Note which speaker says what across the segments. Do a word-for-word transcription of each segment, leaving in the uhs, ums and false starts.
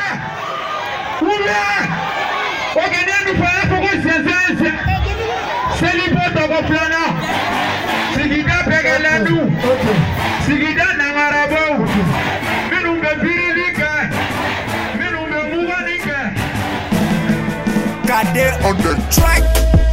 Speaker 1: Oula! Ogene nous faire pour que c'est c'est l'hypothèse au plana. Sigida pegele nous. Sigida nangarabo. Minumbe birilika. Minumbe muganika.
Speaker 2: Kade on the track.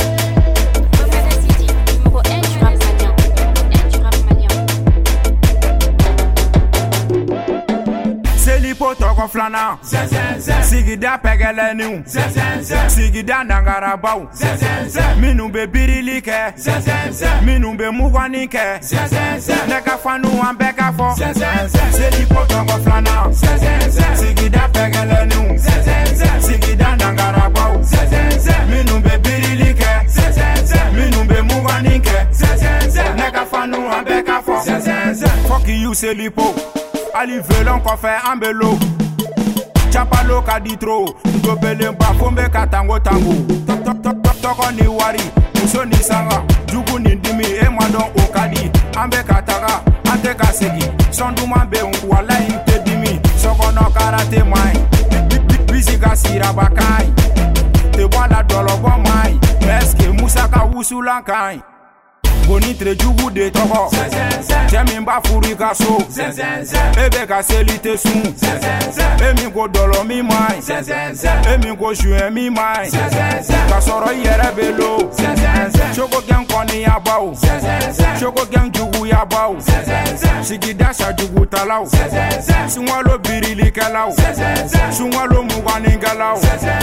Speaker 2: Potoko flana, sigida pegele nu, sigida nangarabau, minumbe birilike, minumbe mugwanike, neka fanu ambeka fo, seli potoko flana, sigida pegele nu, sigida nangarabau, minumbe birilike, minumbe mugwanike, neka fanu ambeka fo, fuck you selipo. Ali velon ko fe ambelo chapalo ka ditro ndo bele mba fombe katango tango tok tok tok tok tok ni wari muso ni sanga jugu ni dimi e madon okadi ambe kataka ante kasegi sonduma be wala inte dimi sokono karate mai bisi kasira bakai te wala dolo bo mai eske musaka wusulankai Boni tre jugu de toko Jemi mba furika so Ebe ka selite sun Emi go dolo mi mai Emi go juen mi mai Kasoro yere belo Choko gen koni ya bau Choko gen jugu ya bau Sigida sa jugu talau Sungwalo birili kelau Sungwalo mugani galau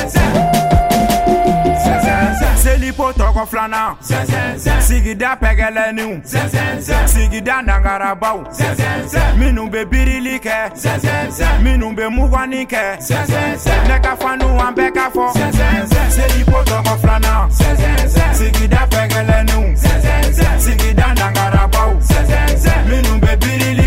Speaker 2: Selipo toko flana Sigida pegele nu Sigida nangarabau Minumbe birilike Minumbe mugwanike Neka fanu ambeka fo Selipo toko flana Sigida pegele nu Sigida nangarabau Minumbe birilike